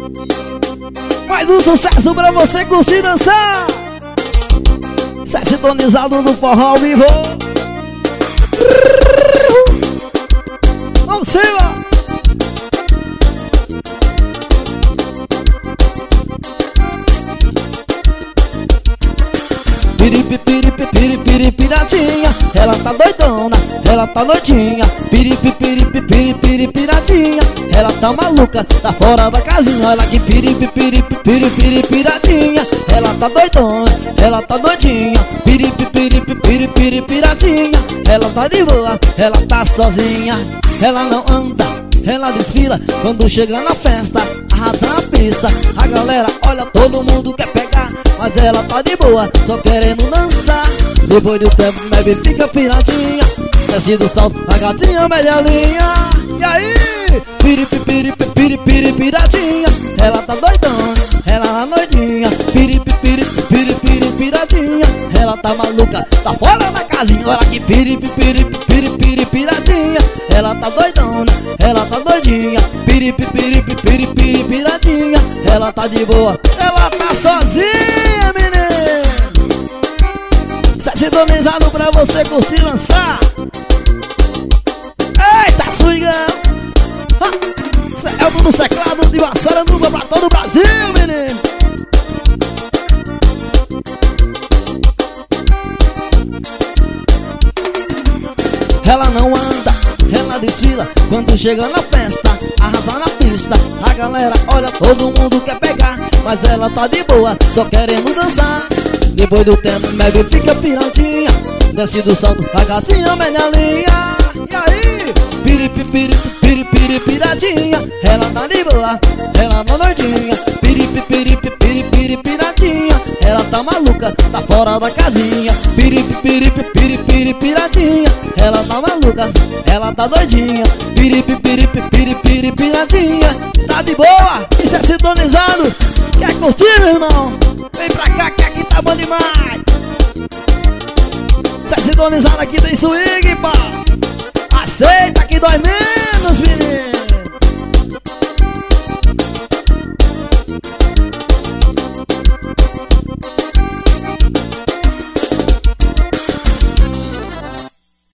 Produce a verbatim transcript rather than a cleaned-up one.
Mais um sucesso pra você curtir e dançar. Cê é sintonizado no forró ao vivo. Vamos cima. Piripi, piripi, piripi, piradinha. Ela tá doidona, ela tá doidinha. Piripi, piripi, piripi, piradinha. Ela tá maluca, tá fora da casinha. Olha que piripi, piripi, piripi, piradinha. Ela tá doidona, ela tá doidinha. Piripi, piripi, piripi, piradinha. Ela tá de boa, ela tá sozinha. Ela não anda, ela desfila quando chega na festa, arrasa na pista. A galera olha, todo mundo quer pegar, mas ela tá de boa, só querendo dançar. Depois do tempo bebe, fica piradinha. Desce do salto, a gatinha melhorinha. E aí? Piripi, piripi, piripi, piradinha. Ela tá doidona, ela tá doidinha. Piripi, piripi, piripi, piradinha. Ela tá maluca, tá fora da casinha. Olha que piripi, piripi, piripi, piradinha. Ela tá doidona, ela tá doidinha. Piripi, piripi, piripi, piradinha. Ela tá de boa, ela tá sozinha, menino. Cê é sintonizado pra você curtir e lançar. Eita, swingão. Cê é o do teclado de Vassoura Nuba pra todo o Brasil, menino. Ela não anda, ela desfila quando chega na festa, arrasa na pista. A galera olha, todo mundo quer pegar, mas ela tá de boa, só querendo dançar. Depois do tempo bebe, fica piradinha. Desce do salto, a gatinha menelinha. E aí? Piripi, piripi, piripi, piradinha. Ela tá de boa, ela tá doidinha. Piripi, piripi, piripi, piradinha. Ela tá maluca, tá fora da casinha. Piripi, piripi, piripi, piradinha. Ela tá maluca, ela tá doidinha. Piripi, piripi, piripi, piradinha. Tá de boa, isso é sintonizado. Quer curtir, meu irmão? Vem pra cá que aqui tá bom demais. Isso é sintonizado, aqui tem swing, pá. Aceita que dói menos.